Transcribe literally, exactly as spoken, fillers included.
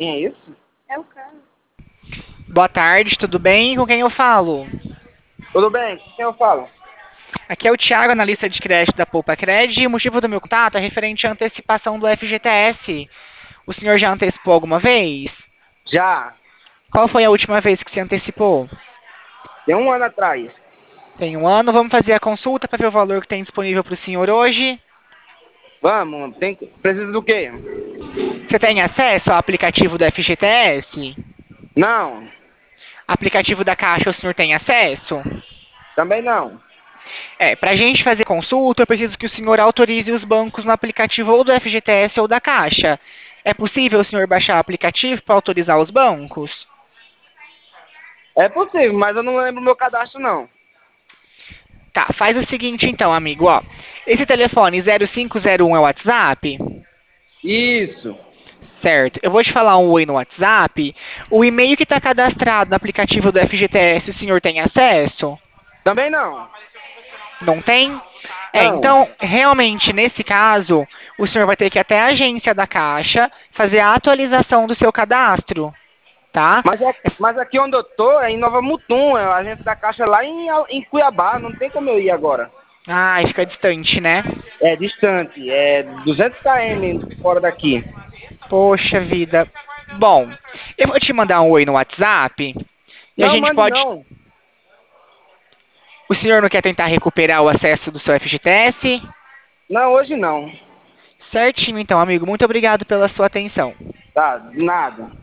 Quem é isso? É o cara. Boa tarde, tudo bem? Com quem eu falo? Tudo bem? Com quem eu falo? Aqui é o Thiago, analista de crédito da Poupa Cred, e o motivo do meu contato é referente à antecipação do F G T S. O senhor já antecipou alguma vez? Já. Qual foi a última vez que se antecipou? Tem um ano atrás. Tem um ano, vamos fazer a consulta para ver o valor que tem disponível para o senhor hoje. Vamos, tem... precisa do quê? Você tem acesso ao aplicativo do F G T S? Não. Aplicativo da Caixa, o senhor tem acesso? Também não. É, para a gente fazer consulta, eu preciso que o senhor autorize os bancos no aplicativo ou do F G T S ou da Caixa. É possível o senhor baixar o aplicativo para autorizar os bancos? É possível, mas eu não lembro o meu cadastro, não. Tá, faz o seguinte então, amigo, ó. Esse telefone zero cinco zero um é o WhatsApp? Isso. Certo. Eu vou te falar um oi no WhatsApp. O e-mail que está cadastrado no aplicativo do F G T S, o senhor tem acesso? Também não. Não tem? É, Não. então, realmente, nesse caso, o senhor vai ter que ir até a agência da Caixa fazer a atualização do seu cadastro, tá? Mas, é, mas aqui onde eu tô é em Nova Mutum, é a agência da Caixa lá em, em Cuiabá, não tem como eu ir agora. Ai, fica distante, né? É distante, é duzentos quilômetros fora daqui. Poxa vida. Bom, eu vou te mandar um oi no WhatsApp e a Não, gente mande pode. não. O senhor não quer tentar recuperar o acesso do seu F G T S? Não, hoje não. Certinho, então, amigo. Muito obrigado pela sua atenção. Tá, nada.